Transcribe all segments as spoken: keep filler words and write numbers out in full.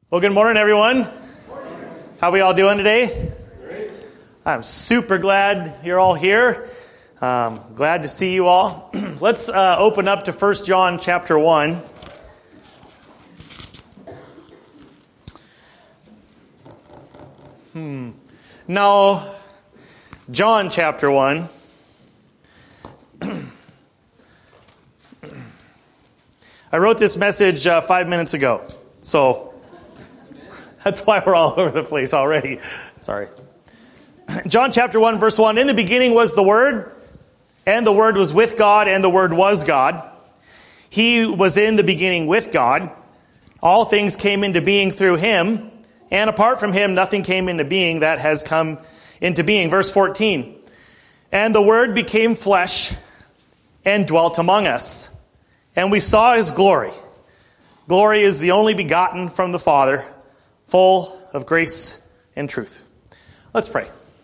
Well, good morning, everyone. How are we all doing today? Great. I'm super glad you're all here. Um, glad to see you all. Let's uh, open up to First John chapter one. Hmm. No, John chapter one. I wrote this message uh, five minutes ago, so that's why we're all over the place already. Sorry. John chapter one, verse one. In the beginning was the Word, and the Word was with God, and the Word was God. He was in the beginning with God. All things came into being through Him, and apart from Him, nothing came into being that has come into being. Verse fourteen. And the Word became flesh and dwelt among us, and we saw His glory. Glory is the only begotten from the Father, full of grace and truth. Let's pray.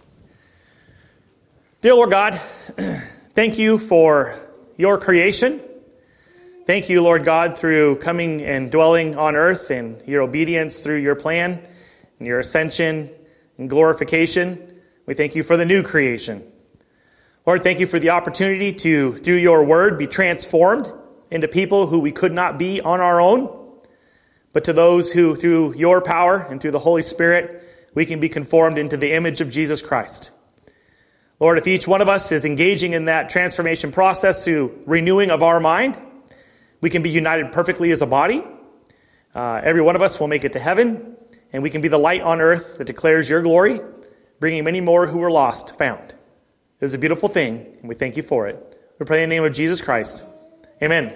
Dear Lord God, thank you for your creation. Thank you, Lord God, through coming and dwelling on earth and your obedience through your plan and your ascension and glorification. We thank you for the new creation. Lord, thank you for the opportunity to, through your word, be transformed into people who we could not be on our own, but to those who, through your power and through the Holy Spirit, we can be conformed into the image of Jesus Christ. Lord, if each one of us is engaging in that transformation process through renewing of our mind, we can be united perfectly as a body. Uh, every one of us will make it to heaven, and we can be the light on earth that declares your glory, bringing many more who were lost found. It is a beautiful thing, and we thank you for it. We pray in the name of Jesus Christ. Amen.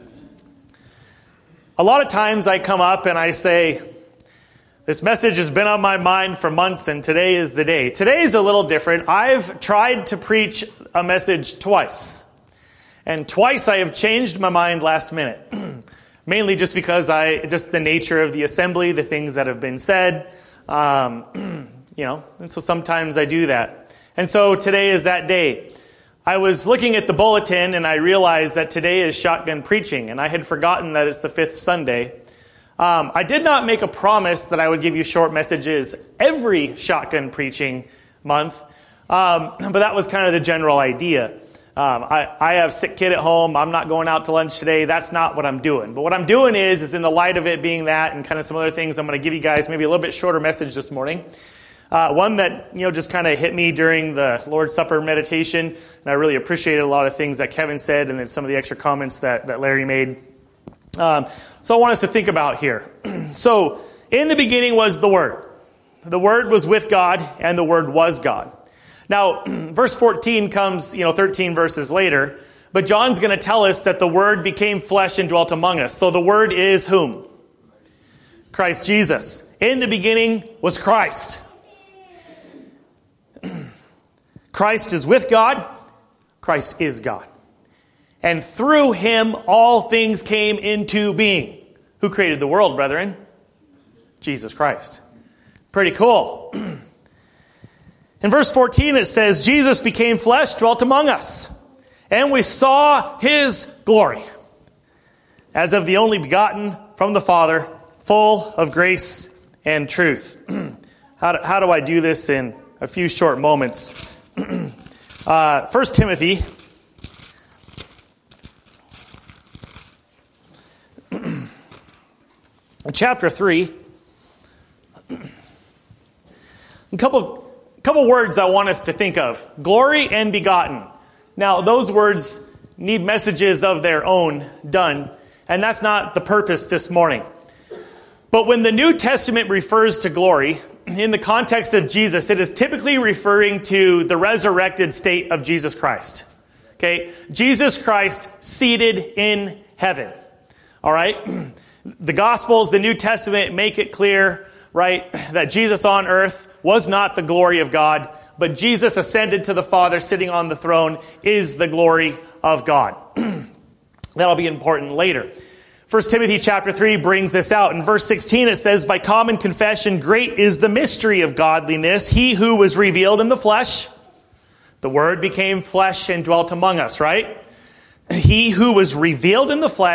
A lot of times I come up and I say, this message has been on my mind for months and today is the day. Today is a little different. I've tried to preach a message twice. And twice I have changed my mind last minute. Mainly just because I, just the nature of the assembly, the things that have been said. Um, you know, and so sometimes I do that. And so today is that day. I was looking at the bulletin and I realized that today is shotgun preaching, and I had forgotten that it's the fifth Sunday. Um, I did not make a promise that I would give you short messages every shotgun preaching month, um, but that was kind of the general idea. Um, I, I have a sick kid at home. I'm not going out to lunch today. That's not what I'm doing. But what I'm doing is, is in the light of it being that and kind of some other things, I'm going to give you guys maybe a little bit shorter message this morning. Uh, one that, you know, just kind of hit me during the Lord's Supper meditation, and I really appreciated a lot of things that Kevin said and then some of the extra comments that, that Larry made. Um, so I want us to think about here. So, in the beginning was the Word. The Word was with God, and the Word was God. Now, verse fourteen comes, you know, thirteen verses later, but John's going to tell us that the Word became flesh and dwelt among us. So the Word is whom? Christ Jesus. In the beginning was Christ. Christ is with God. Christ is God. And through him, all things came into being. Who created the world, brethren? Jesus Christ. Pretty cool. In verse fourteen, it says, Jesus became flesh, dwelt among us, and we saw his glory, as of the only begotten from the Father, full of grace and truth. How do, how do I do this in a few short moments? uh, First Timothy chapter three. A couple, couple words I want us to think of. Glory and begotten. Now, those words need messages of their own done, and that's not the purpose this morning. But when the New Testament refers to glory, in the context of Jesus, it is typically referring to the resurrected state of Jesus Christ. Okay? Jesus Christ seated in heaven. All right? The Gospels, the New Testament make it clear, right, that Jesus on earth was not the glory of God, but Jesus ascended to the Father, sitting on the throne, is the glory of God. That'll be important later. First Timothy chapter three brings this out. In verse sixteen it says, by common confession, great is the mystery of godliness. He who was revealed in the flesh, the Word became flesh and dwelt among us, right? He who was revealed in the flesh,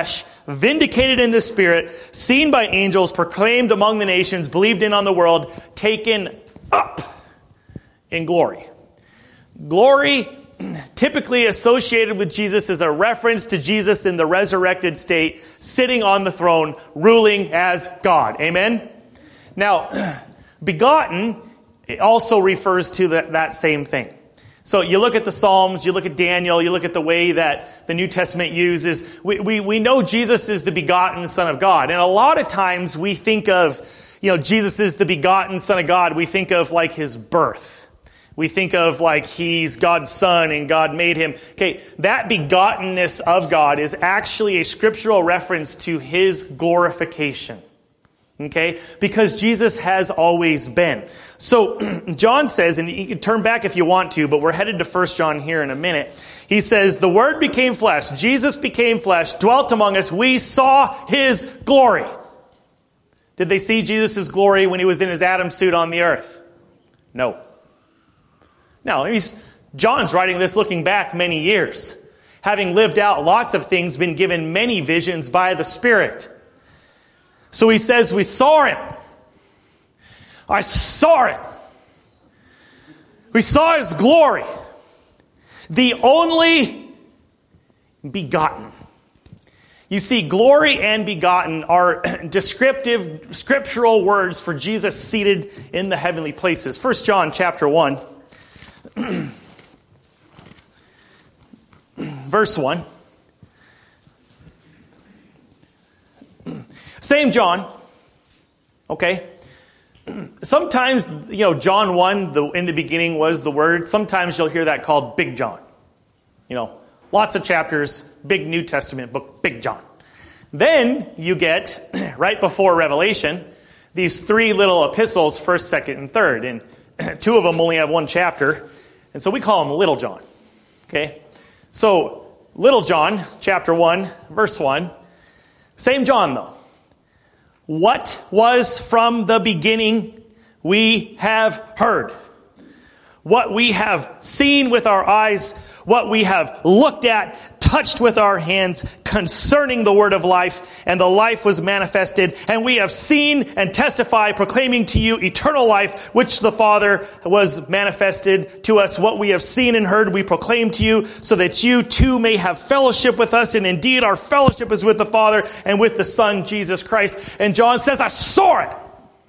vindicated in the Spirit, seen by angels, proclaimed among the nations, believed in on the world, taken up in glory. Glory, typically associated with Jesus, is a reference to Jesus in the resurrected state, sitting on the throne, ruling as God. Amen? Now, begotten also refers to that, that same thing. So you look at the Psalms, you look at Daniel, you look at the way that the New Testament uses. We, we, we know Jesus is the begotten Son of God. And a lot of times we think of, you know, Jesus is the begotten Son of God. We think of like his birth. We think of like he's God's son and God made him. Okay, that begottenness of God is actually a scriptural reference to his glorification. Okay? Because Jesus has always been. So, John says, and you can turn back if you want to, but we're headed to First John here in a minute. He says, the Word became flesh. Jesus became flesh, dwelt among us. We saw his glory. Did they see Jesus' glory when he was in his Adam suit on the earth? No. No, he's, John's writing this looking back many years. Having lived out lots of things, been given many visions by the Spirit. So he says, we saw him. I saw him. We saw his glory. The only begotten. You see, glory and begotten are descriptive scriptural words for Jesus seated in the heavenly places. First John chapter one. Verse one. Same John, okay? Sometimes, you know, John one, the, in the beginning was the Word. Sometimes you'll hear that called Big John. You know, lots of chapters, big New Testament book, Big John. Then you get, right before Revelation, these three little epistles, first, second, and third. And two of them only have one chapter. And so we call them Little John, okay? So, Little John, chapter one, verse one. Same John, though. What was from the beginning we have heard. What we have seen with our eyes, what we have looked at, touched with our hands concerning the word of life, and the life was manifested, and we have seen and testify, proclaiming to you eternal life, which the Father was manifested to us. What we have seen and heard, we proclaim to you, so that you too may have fellowship with us, and indeed our fellowship is with the Father and with the Son, Jesus Christ. And John says, I saw it.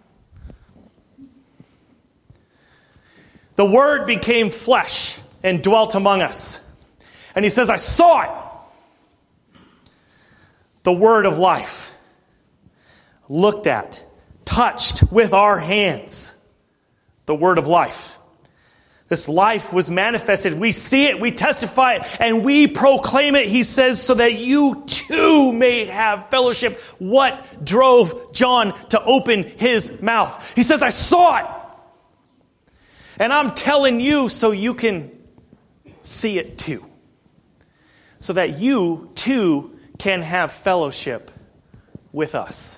The Word became flesh and dwelt among us. And he says, I saw it. The Word of life. Looked at, touched with our hands. The Word of life. This life was manifested. We see it, we testify it, and we proclaim it, he says, so that you too may have fellowship. What drove John to open his mouth? He says, I saw it. And I'm telling you so you can see it too. So that you too can have fellowship with us.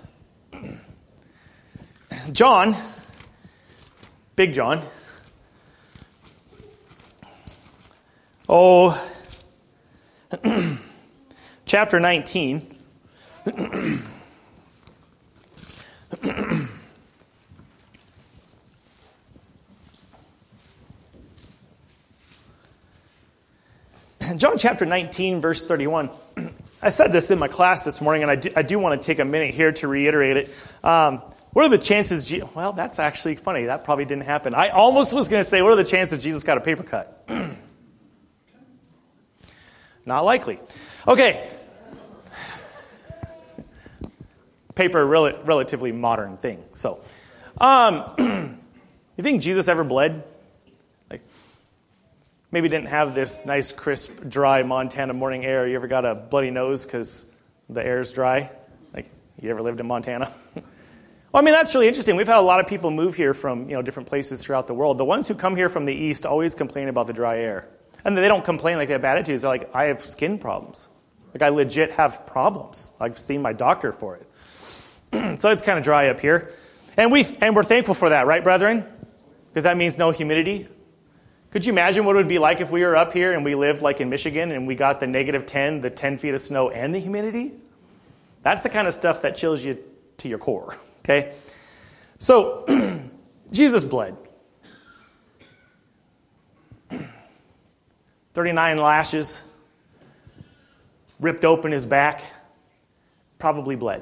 John, Big John, oh, chapter nineteen. John chapter nineteen, verse thirty-one. I said this in my class this morning, and I do, I do want to take a minute here to reiterate it. Um, what are the chances... Je- well, that's actually funny. That probably didn't happen. I almost was going to say, what are the chances Jesus got a paper cut? Not likely. Okay. Paper, rel- relatively modern thing. So, um, you think Jesus ever bled? Like, maybe didn't have this nice, crisp, dry Montana morning air. You ever got a bloody nose because the air's dry? Like, you ever lived in Montana? Well, I mean, that's really interesting. We've had a lot of people move here from, you know, different places throughout the world. The ones who come here from the east always complain about the dry air. And they don't complain like they have bad attitudes. They're like, I have skin problems. Like, I legit have problems. I've seen my doctor for it. So it's kind of dry up here. And, we, and we're thankful for that, right, brethren? Because that means no humidity. Could you imagine what it would be like if we were up here and we lived like in Michigan and we got the negative ten, the ten feet of snow, and the humidity? That's the kind of stuff that chills you to your core, okay? So, Jesus bled. thirty-nine lashes, ripped open his back, probably bled.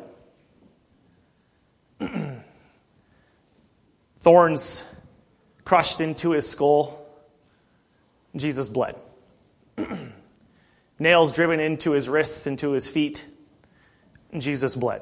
Thorns crushed into his skull, Jesus bled. Nails driven into his wrists, into his feet, Jesus bled.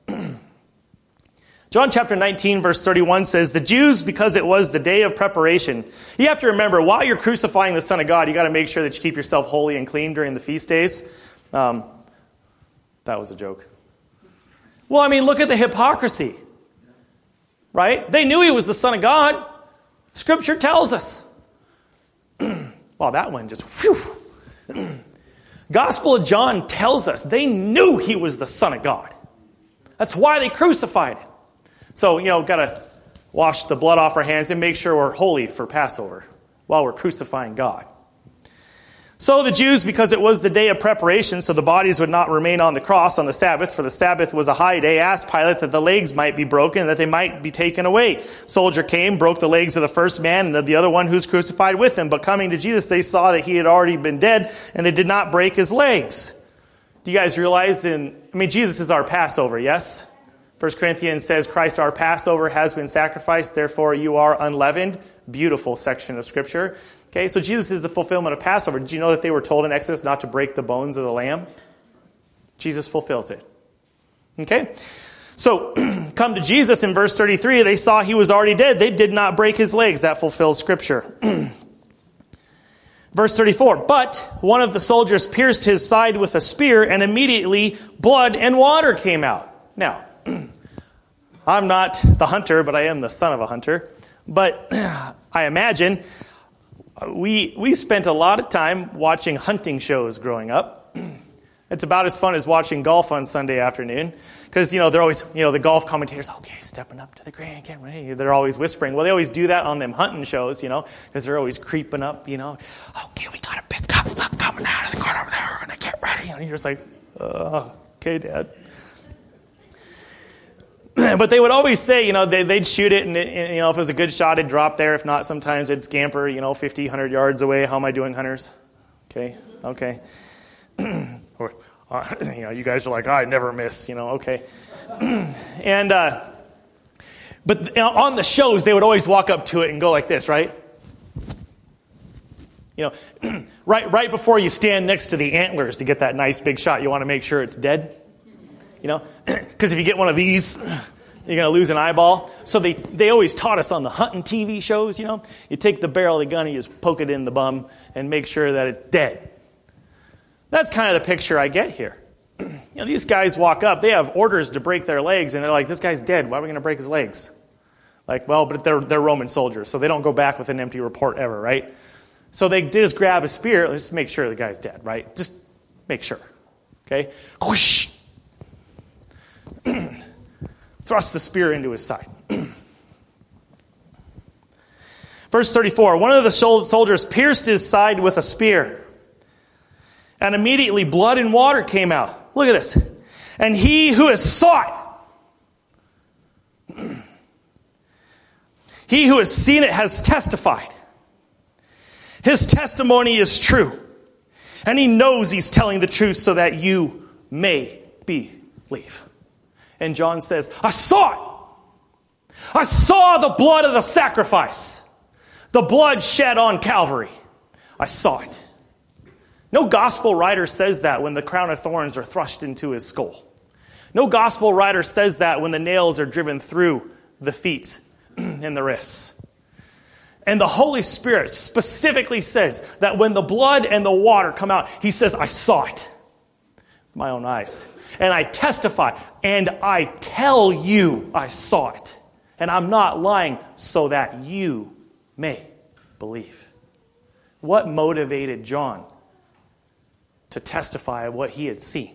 John chapter nineteen, verse thirty-one says, the Jews, because it was the day of preparation. You have to remember, while you're crucifying the Son of God, you got to make sure that you keep yourself holy and clean during the feast days. Um, that was a joke. Well, I mean, look at the hypocrisy. Right? They knew he was the Son of God. Scripture tells us. Well, that one just, whew. Gospel of John tells us they knew he was the Son of God. That's why they crucified him. So, you know, got to wash the blood off our hands and make sure we're holy for Passover while we're crucifying God. So the Jews, because it was the day of preparation, so the bodies would not remain on the cross on the Sabbath, for the Sabbath was a high day, asked Pilate that the legs might be broken and that they might be taken away. Soldier came, broke the legs of the first man and of the other one who's crucified with him. But coming to Jesus, they saw that he had already been dead, and they did not break his legs. Do you guys realize in, I mean, Jesus is our Passover, yes? First Corinthians says, Christ our Passover has been sacrificed, therefore you are unleavened. Beautiful section of Scripture. Okay, so Jesus is the fulfillment of Passover. Did you know that they were told in Exodus not to break the bones of the lamb? Jesus fulfills it. Okay? So, come to Jesus in verse thirty-three. They saw he was already dead. They did not break his legs. That fulfills Scripture. Verse thirty-four. But one of the soldiers pierced his side with a spear, and immediately blood and water came out. Now, I'm not the hunter, but I am the son of a hunter. But I imagine we we spent a lot of time watching hunting shows growing up. It's about as fun as watching golf on Sunday afternoon. Because, you know, they're always, you know, the golf commentators, okay, stepping up to the green, get ready. They're always whispering. Well, they always do that on them hunting shows, you know, because they're always creeping up, you know. Okay, we got a big cup coming out of the corner over there. We're going to get ready. And you're just like, uh, okay, Dad. But they would always say, you know, they, they'd shoot it, and, it, you know, if it was a good shot, it'd drop there. If not, sometimes it'd scamper, you know, fifty, one hundred yards away. How am I doing, hunters? Okay, okay. or, uh, you know, you guys are like, I never miss, you know, okay. and, uh, but you know, on the shows, they would always walk up to it and go like this, right? You know, right, right before you stand next to the antlers to get that nice big shot, you want to make sure it's dead. You know, because if you get one of these, you're going to lose an eyeball. So they, they always taught us on the hunting T V shows, you know, you take the barrel of the gun and you just poke it in the bum and make sure that it's dead. That's kind of the picture I get here. You know, these guys walk up, they have orders to break their legs, and they're like, this guy's dead. Why are we going to break his legs? Like, well, but they're, they're Roman soldiers, so they don't go back with an empty report ever, right? So they just grab a spear, let's make sure the guy's dead, right? Just make sure. Okay? Whoosh! Thrust the spear into his side. Verse thirty-four, one of the soldiers pierced his side with a spear, and immediately blood and water came out. Look at this. And he who has sought, he who has seen it has testified. His testimony is true. And he knows he's telling the truth so that you may believe. And John says, I saw it. I saw the blood of the sacrifice. The blood shed on Calvary. I saw it. No gospel writer says that when the crown of thorns are thrust into his skull. No gospel writer says that when the nails are driven through the feet and the wrists. And the Holy Spirit specifically says that when the blood and the water come out, he says, I saw it with my own eyes. And I testify, and I tell you I saw it. And I'm not lying so that you may believe. What motivated John to testify of what he had seen?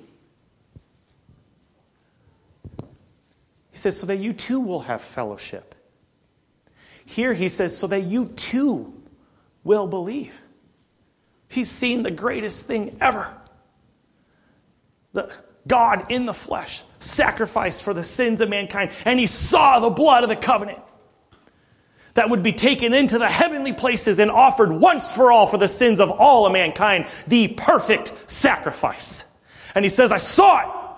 He says, so that you too will have fellowship. Here he says, so that you too will believe. He's seen the greatest thing ever. The God in the flesh, sacrificed for the sins of mankind. And he saw the blood of the covenant that would be taken into the heavenly places and offered once for all for the sins of all of mankind, the perfect sacrifice. And he says, I saw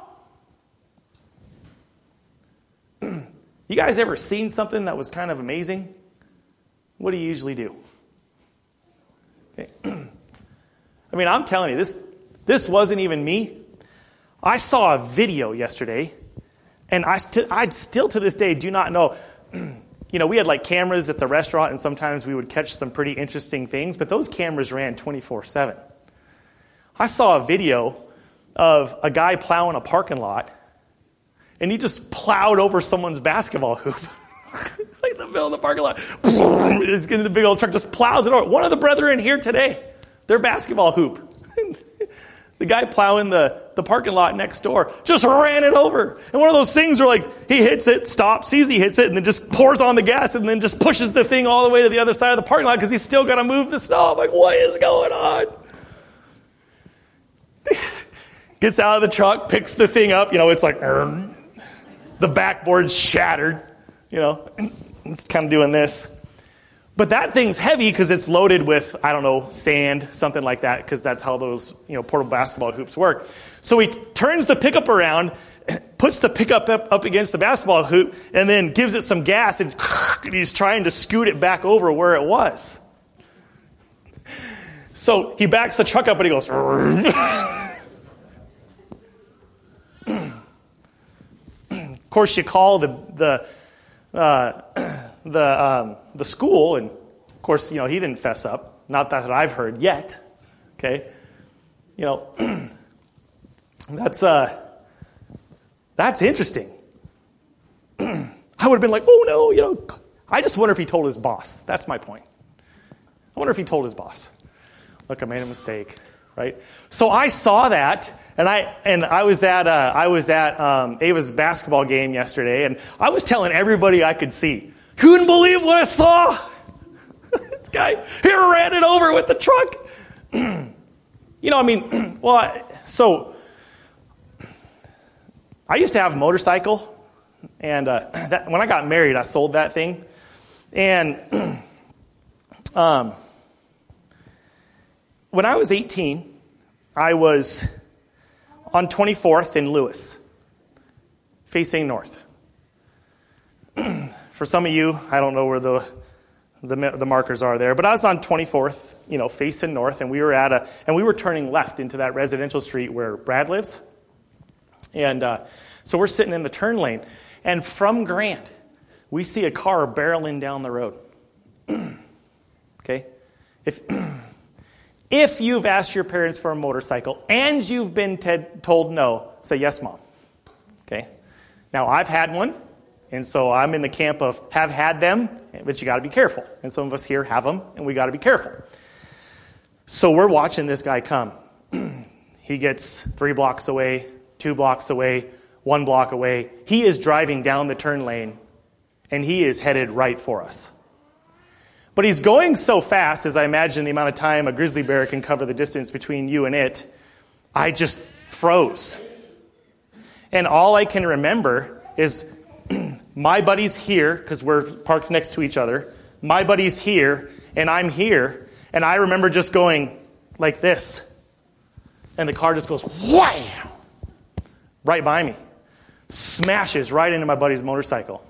it. You guys ever seen something that was kind of amazing? What do you usually do? Okay. I mean, I'm telling you, this this wasn't even me. I saw a video yesterday, and I, st- I still to this day do not know. You know, we had like cameras at the restaurant, and sometimes we would catch some pretty interesting things, but those cameras ran twenty-four seven. I saw a video of a guy plowing a parking lot, and he just plowed over someone's basketball hoop. Like in the middle of the parking lot. He's getting the big old truck, just plows it over. One of the brethren here today, their basketball hoop. The guy plowing the, the parking lot next door just ran it over. And one of those things where like he hits it, stops, sees he hits it, and then just pours on the gas and then just pushes the thing all the way to the other side of the parking lot because he's still got to move the snow. I'm like, what is going on? Gets out of the truck, picks the thing up. You know, it's like, the backboard's shattered. You know, it's kind of doing this. But that thing's heavy because it's loaded with, I don't know, sand, something like that, because that's how those, you know, portable basketball hoops work. So he turns the pickup around, puts the pickup up, up against the basketball hoop, and then gives it some gas, and he's trying to scoot it back over where it was. So he backs the truck up and he goes, of course, you call the the uh, the um, the school, and of course, you know, he didn't fess up. Not that I've heard yet. Okay, you know, that's uh, that's interesting. I would have been like, oh no, you know. I just wonder if he told his boss. That's my point. I wonder if he told his boss. Look, I made a mistake, right? So I saw that, and I and I was at uh, I was at um, Ava's basketball game yesterday, and I was telling everybody I could see. Couldn't believe what I saw. This guy here ran it over with the truck. You know, I mean, well, I, so I used to have a motorcycle, and uh, that, when I got married, I sold that thing, and um. When I was eighteen, I was on twenty-fourth in Lewis, facing north. For some of you, I don't know where the, the the markers are there, but I was on twenty-fourth, you know, facing north, and we were at a and we were turning left into that residential street where Brad lives, and uh, so we're sitting in the turn lane, and from Grant, we see a car barreling down the road. Okay, if. If you've asked your parents for a motorcycle and you've been te- told no, say, yes, Mom. Okay? Now, I've had one, and so I'm in the camp of have had them, but you got to be careful. And some of us here have them, and we got to be careful. So we're watching this guy come. He gets three blocks away, two blocks away, one block away. He is driving down the turn lane, and he is headed right for us. But he's going so fast, as I imagine the amount of time a grizzly bear can cover the distance between you and it, I just froze. And all I can remember is my buddy's here, because we're parked next to each other. My buddy's here, and I'm here. And I remember just going like this. And the car just goes, wham! Right by me. Smashes right into my buddy's motorcycle.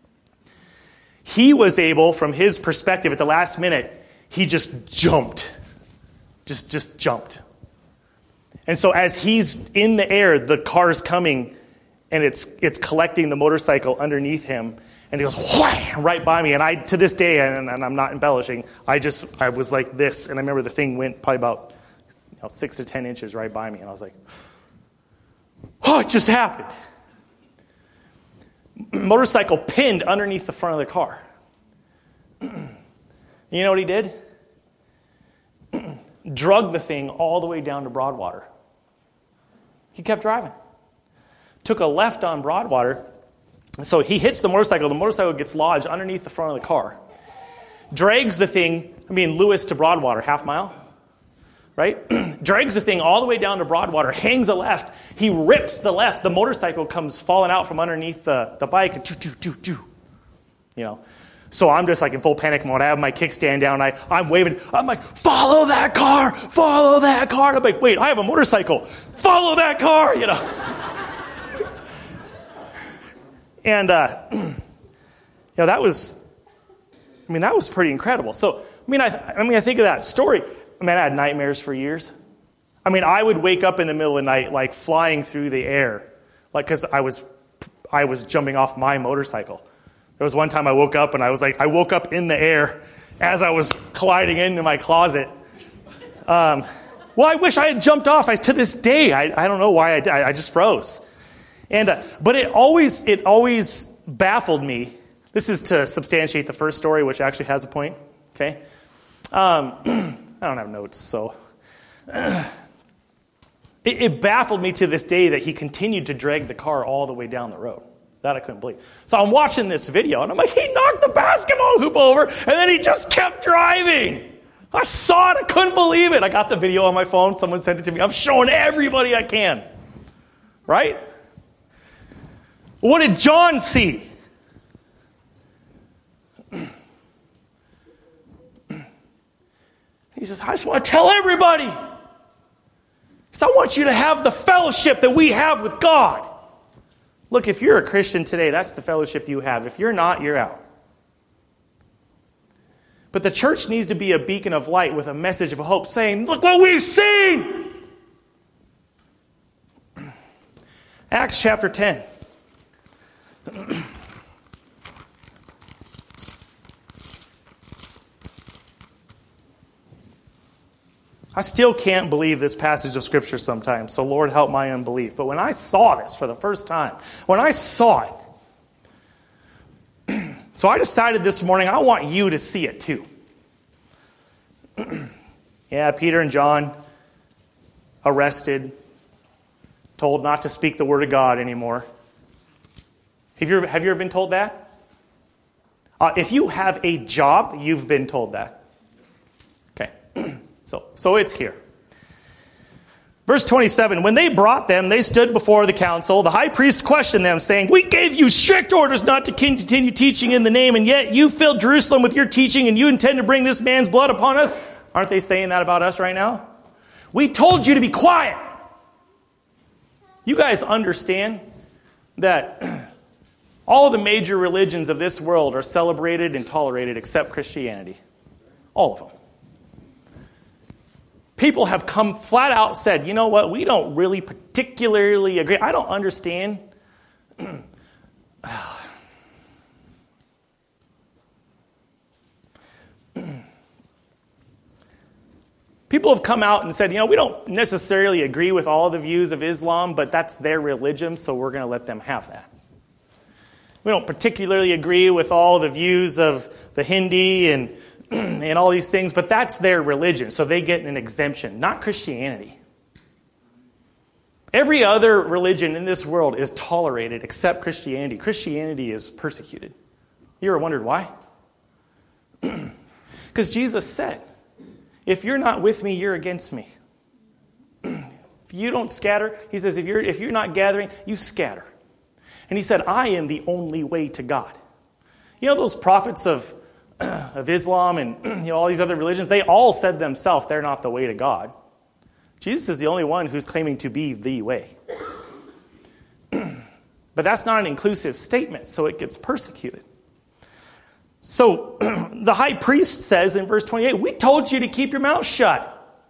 He was able, from his perspective at the last minute, he just jumped. Just, just jumped. And so as he's in the air, the car's coming, and it's it's collecting the motorcycle underneath him, and he goes, wham, right by me. And I, to this day, and, and I'm not embellishing, I just, I was like this, and I remember the thing went probably about you know, six to ten inches right by me, and I was like, oh, it just happened. Motorcycle pinned underneath the front of the car. You know what he did? Drugged the thing all the way down to Broadwater. He kept driving. Took a left on Broadwater. So he hits the motorcycle. The motorcycle gets lodged underneath the front of the car. Drags the thing, I mean, Lewis to Broadwater, half mile. right? Drags the thing all the way down to Broadwater, hangs a left. He rips the left. The motorcycle comes falling out from underneath the, the bike. And choo, choo, choo, choo. You know. So I'm just like in full panic mode. I have my kickstand down. I, I'm waving. I'm like, follow that car. Follow that car. I'm like, wait, I have a motorcycle. Follow that car, you know. And, uh, you know, that was, I mean, that was pretty incredible. So, I mean, I, I mean, I think of that story. I mean, I had nightmares for years. I mean, I would wake up in the middle of the night, like flying through the air, like, because I was, I was jumping off my motorcycle. There was one time I woke up and I was like, I woke up in the air as I was colliding into my closet. Um, well, I wish I had jumped off. I, to this day, I, I don't know why I did. I, I just froze. And uh, but it always, it always baffled me. This is to substantiate the first story, which actually has a point. Okay. Um, I don't have notes, so it, it baffled me to this day that he continued to drag the car all the way down the road. That I couldn't believe. So I'm watching this video, and I'm like, he knocked the basketball hoop over, and then he just kept driving. I saw it. I couldn't believe it. I got the video on my phone. Someone sent it to me. I'm showing everybody I can. Right? What did John see? He says, I just want to tell everybody. Because I want you to have the fellowship that we have with God. Look, if you're a Christian today, that's the fellowship you have. If you're not, you're out. But the church needs to be a beacon of light with a message of hope saying, look what we've seen! Acts chapter ten. I still can't believe this passage of Scripture sometimes, so Lord help my unbelief. But when I saw this for the first time, when I saw it, so I decided this morning I want you to see it too. Yeah, Peter and John arrested, told not to speak the word of God anymore. Have you ever, have you ever been told that? Uh, if you have a job, you've been told that. Okay. So, so it's here. Verse twenty-seven, when they brought them, they stood before the council. The high priest questioned them, saying, we gave you strict orders not to continue teaching in the name, and yet you filled Jerusalem with your teaching, and you intend to bring this man's blood upon us. Aren't they saying that about us right now? We told you to be quiet. You guys understand that all the major religions of this world are celebrated and tolerated except Christianity. All of them. People have come flat out said, you know what, we don't really particularly agree. I don't understand. People have come out and said, you know, we don't necessarily agree with all the views of Islam, but that's their religion, so we're going to let them have that. We don't particularly agree with all the views of the Hindi and and all these things, but that's their religion, so they get an exemption, not Christianity. Every other religion in this world is tolerated except Christianity. Christianity is persecuted. You ever wondered why? Because Jesus said, if you're not with me, you're against me. If you don't scatter, he says, if you're, if you're not gathering, you scatter. And he said, I am the only way to God. You know those prophets of of Islam and you know all these other religions, they all said themselves they're not the way to God. Jesus is the only one who's claiming to be the way. But that's not an inclusive statement, so it gets persecuted. So the high priest says in verse twenty-eight, we told you to keep your mouth shut.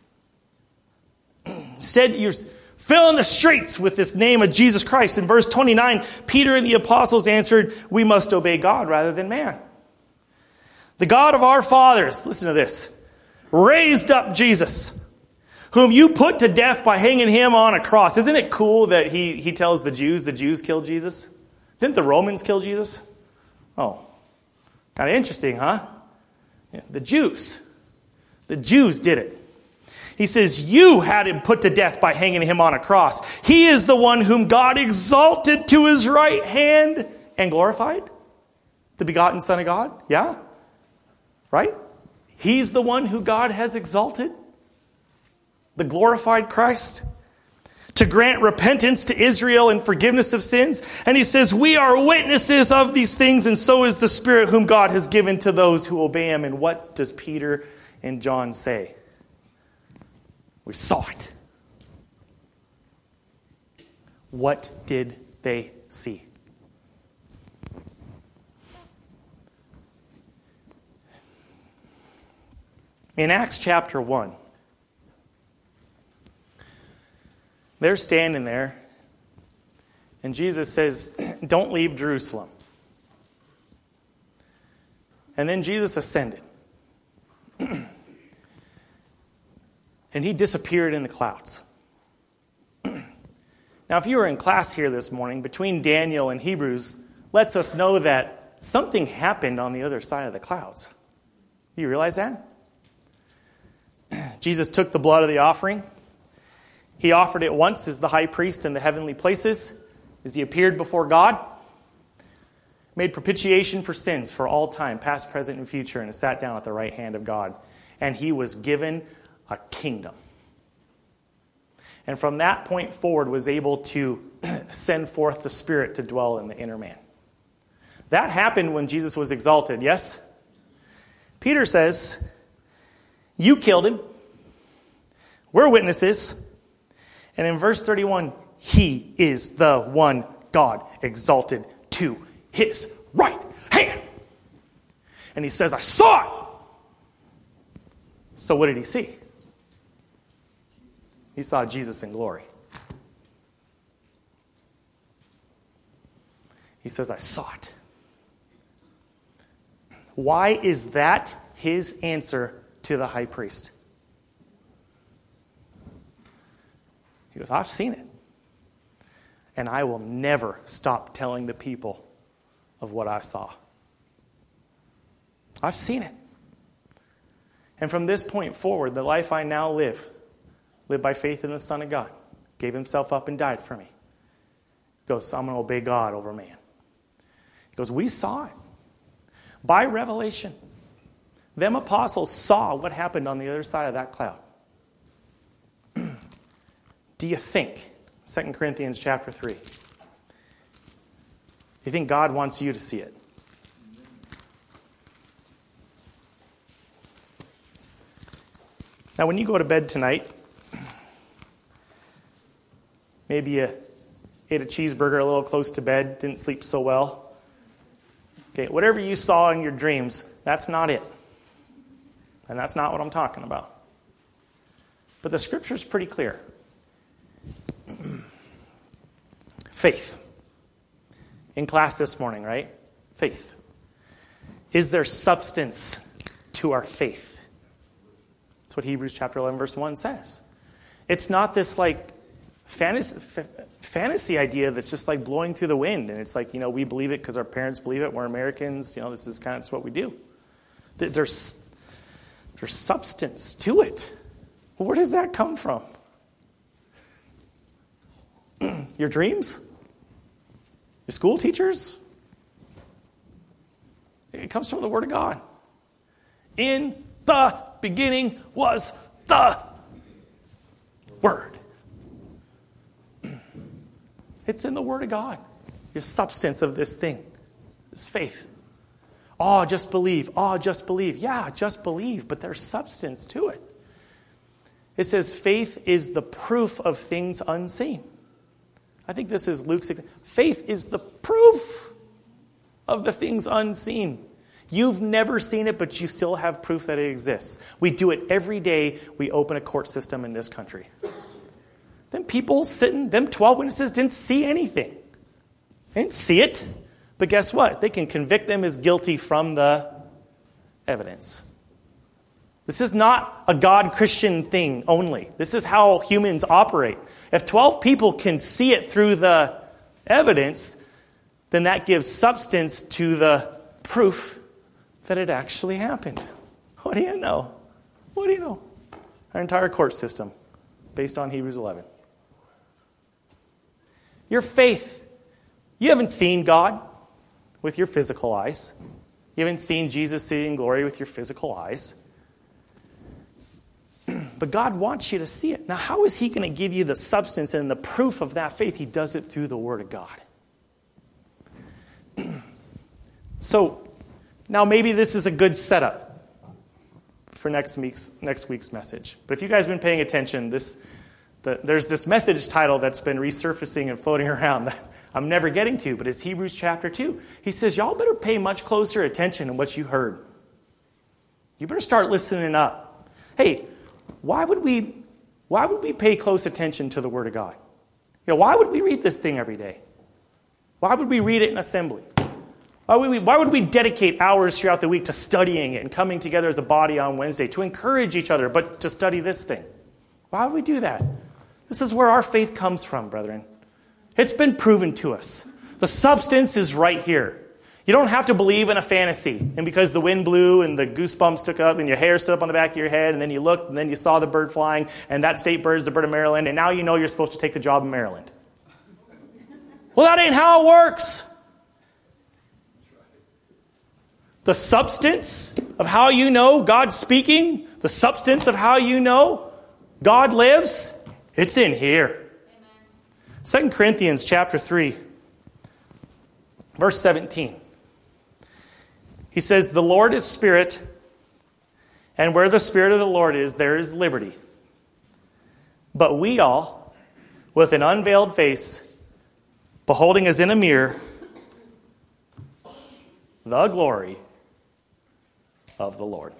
Instead, you're filling the streets with this name of Jesus Christ. In verse twenty-nine, Peter and the apostles answered, we must obey God rather than man. The God of our fathers, listen to this, raised up Jesus, whom you put to death by hanging him on a cross. Isn't it cool that he, he tells the Jews, the Jews killed Jesus? Didn't the Romans kill Jesus? Oh, kind of interesting, huh? Yeah, the Jews. The Jews did it. He says, you had him put to death by hanging him on a cross. He is the one whom God exalted to his right hand and glorified. The begotten Son of God. Yeah? Right? He's the one who God has exalted. the glorified Christ, to grant repentance to Israel and forgiveness of sins. And he says, we are witnesses of these things, and so is the Spirit whom God has given to those who obey him. And what does Peter and John say? We saw it. What did they see? In Acts chapter one, they're standing there, and Jesus says, don't leave Jerusalem. And then Jesus ascended. And he disappeared in the clouds. Now, if you were in class here this morning, between Daniel and Hebrews, lets us know that something happened on the other side of the clouds. You realize that? Jesus took the blood of the offering. He offered it once as the high priest in the heavenly places, as he appeared before God, made propitiation for sins for all time, past, present, and future, and sat down at the right hand of God. And he was given a kingdom. And from that point forward was able to send forth the Spirit to dwell in the inner man. That happened when Jesus was exalted, yes? Peter says, you killed him. We're witnesses. And in verse thirty-one, he is the one God exalted to his right hand. And he says, I saw it. So what did he see? He saw Jesus in glory. He says, I saw it. Why is that his answer to the high priest? He goes, I've seen it. And I will never stop telling the people of what I saw. I've seen it. And from this point forward, the life I now live, live by faith in the Son of God, gave himself up and died for me. He goes, I'm going to obey God over man. He goes, we saw it. By revelation. Them apostles saw what happened on the other side of that cloud. Do you think, Second Corinthians chapter three, you think God wants you to see it? Now, when you go to bed tonight, maybe you ate a cheeseburger a little close to bed, didn't sleep so well. Okay, whatever you saw in your dreams, that's not it. And that's not what I'm talking about. But the scripture's pretty clear. Faith. In class this morning, right? Faith. Is there substance to our faith? That's what Hebrews chapter eleven verse one says. It's not this like fantasy, f- fantasy idea that's just like blowing through the wind. And it's like, you know, we believe it because our parents believe it. We're Americans. You know, this is kind of just what we do. There's, there's substance to it. Well, where does that come from? Your dreams? Your school teachers? It comes from the Word of God. In the beginning was the Word. It's in the Word of God. Your substance of this thing. This faith. Oh, just believe. Oh, just believe. Yeah, just believe. But there's substance to it. It says faith is the proof of things unseen. I think this is Luke six. Faith is the proof of the things unseen. You've never seen it, but you still have proof that it exists. We do it every day we open a court system in this country. Them people sitting, them twelve witnesses didn't see anything. They didn't see it. But guess what? They can convict them as guilty from the evidence. This is not a God-Christian thing only. This is how humans operate. If twelve people can see it through the evidence, then that gives substance to the proof that it actually happened. What do you know? What do you know? Our entire court system, based on Hebrews eleven. Your faith. You haven't seen God with your physical eyes. You haven't seen Jesus sitting in glory with your physical eyes. But God wants you to see it. Now, how is he going to give you the substance and the proof of that faith? He does it through the Word of God. So, now maybe this is a good setup for next week's, next week's message. But if you guys have been paying attention, this the, there's this message title that's been resurfacing and floating around that I'm never getting to, but it's Hebrews chapter two. He says, y'all better pay much closer attention to what you heard. You better start listening up. Hey, why would we why would we pay close attention to the Word of God? You know, why would we read this thing every day? Why would we read it in assembly? Why would we, why would we dedicate hours throughout the week to studying it and coming together as a body on Wednesday to encourage each other, but to study this thing? Why would we do that? This is where our faith comes from, brethren. It's been proven to us. The substance is right here. You don't have to believe in a fantasy. And because the wind blew and the goosebumps took up and your hair stood up on the back of your head and then you looked and then you saw the bird flying and that state bird is the bird of Maryland and now you know you're supposed to take the job in Maryland. Well, that ain't how it works. The substance of how you know God's speaking, the substance of how you know God lives, it's in here. Amen. Second Corinthians chapter three, verse seventeen. He says, the Lord is Spirit, and where the Spirit of the Lord is, there is liberty. But we all, with an unveiled face, beholding as in a mirror the glory of the Lord.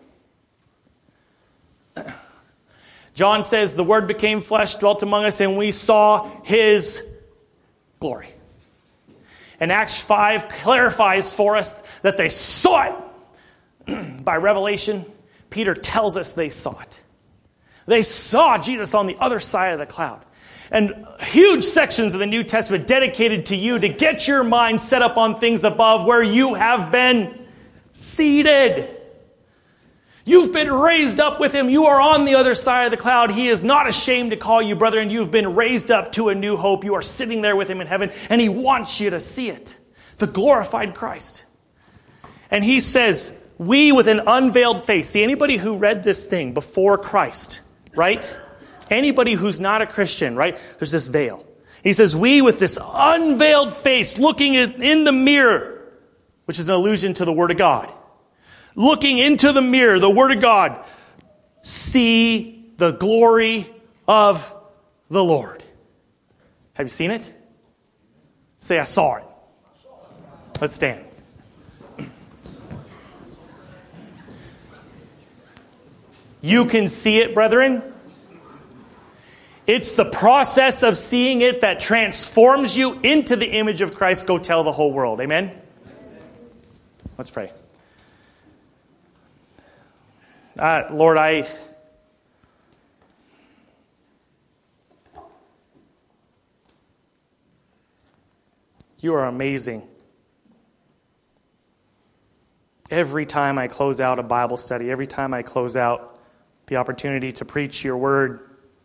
John says, the Word became flesh, dwelt among us, and we saw His glory. And Acts five clarifies for us that they saw it. By revelation, Peter tells us they saw it. They saw Jesus on the other side of the cloud. And huge sections of the New Testament dedicated to you to get your mind set up on things above where you have been seated. You've been raised up with Him. You are on the other side of the cloud. He is not ashamed to call you brethren. You've been raised up to a new hope. You are sitting there with Him in heaven, and He wants you to see it. The glorified Christ. And He says, we with an unveiled face. See, anybody who read this thing before Christ, right? Anybody who's not a Christian, right? There's this veil. He says, we with this unveiled face, looking in the mirror, which is an allusion to the Word of God. Looking into the mirror, the Word of God, see the glory of the Lord. Have you seen it? Say, I saw it. Let's stand. You can see it, brethren. It's the process of seeing it that transforms you into the image of Christ. Go tell the whole world. Amen? Let's pray. Uh, Lord, I you are amazing. Every time I close out a Bible study, every time I close out the opportunity to preach your word,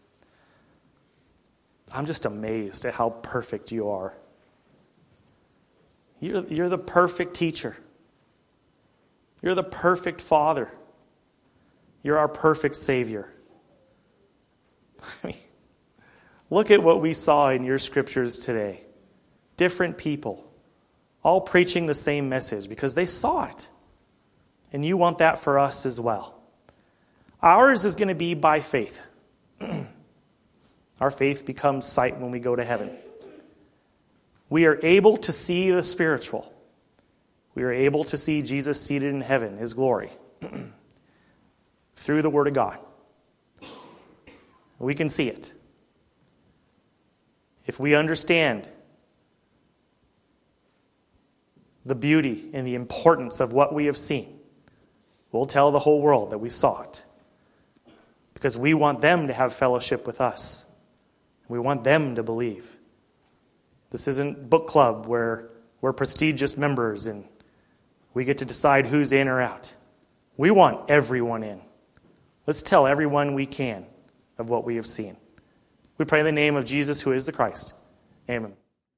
I'm just amazed at how perfect you are. You're, you're the perfect teacher. You're the perfect Father. You're our perfect Savior. I mean, look at what we saw in your scriptures today. Different people, all preaching the same message because they saw it. And you want that for us as well. Ours is going to be by faith. Our faith becomes sight when we go to heaven. We are able to see the spiritual. We are able to see Jesus seated in heaven, His glory. Through the Word of God. We can see it. If we understand the beauty and the importance of what we have seen, we'll tell the whole world that we saw it. Because we want them to have fellowship with us. We want them to believe. This isn't book club where we're prestigious members and we get to decide who's in or out. We want everyone in. Let's tell everyone we can of what we have seen. We pray in the name of Jesus, who is the Christ. Amen.